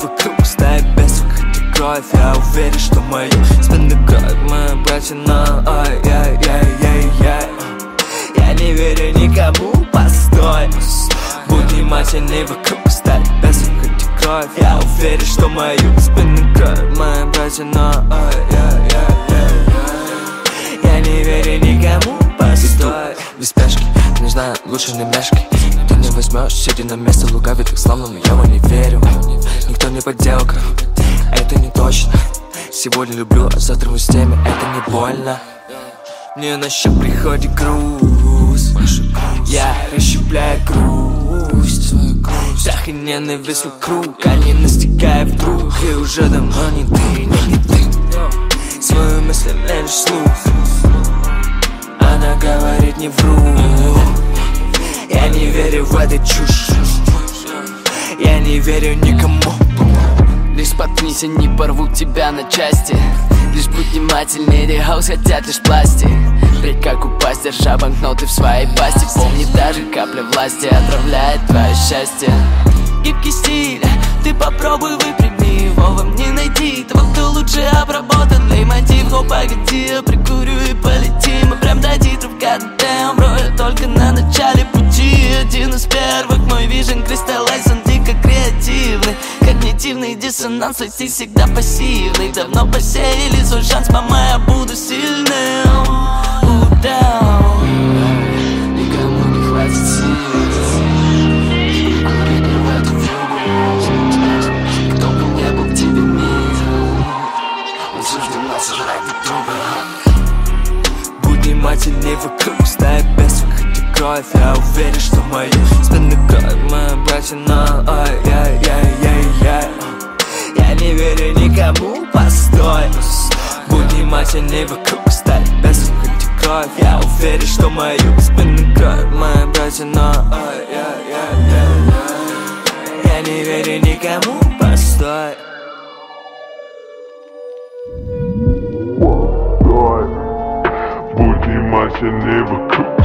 вокруг стает бесов, хотя кровь. Я уверен, что мою спину кровь мои братья, но ой-яй-яй-яй-яй. Я не верю никому, постой. Будь внимательней, вокруг стать бесов, хоть и кровь. Я уверен, что мою спину кровь мои братья, но ой-яй-яй-яй-яй. Я не верю никому, постой. Без спешки, не знаю, лучше не мешкай. Ты не возьмешь, сидя на месте, лукавит как славно, но я в не верю. Никто не подделка, это не точно. Сегодня люблю, а завтра мы с теми, это не больно. Мне на счет приходит груз, я расщепляю грусть. Страх и ненависть вокруг, они настигают вдруг. И уже давно не ты, не ты. Свои мысли лишь слух. Она говорит, не вру. Я не верю в эту чушь. Я не верю никому. Лишь споткнись, они порвут тебя на части. Лишь будь внимательнее, регаус хотят лишь пластик. Прядь как упасть, держа банкноты в своей пасти. Помни, даже капля власти отравляет твое счастье. Гибкий стиль, ты попробуй выпрями его, во мне найди того, кто лучше обработан. Леймотив, о, погоди, я прикурю и полетим. Мы прям до титров goddamn, бро, я только на начале пути. Один из первых, мой вижен кристаллайзен, дико креативный. Когнитивный диссонанс, ты всегда пассивный. Давно посеяли свой шанс, мама, я буду сильным. Down. Никому не хватит сил. Кто бы не был в тебе мил, он суждено сожрать друг друга. Будь внимательней, вокруг стает бесов, хоть и кровь. Я уверен, что мою спину кровь мои братья, но ой-яй-яй-яй-яй. Я не верю никому, постой. Будь внимательней, вокруг стает бесов, хоть и кровь. Я уверен, что мою спину кровь мои братья, но ой-яй-яй-яй-яй. Я не верю никому, постой. Будь внимательней, вокруг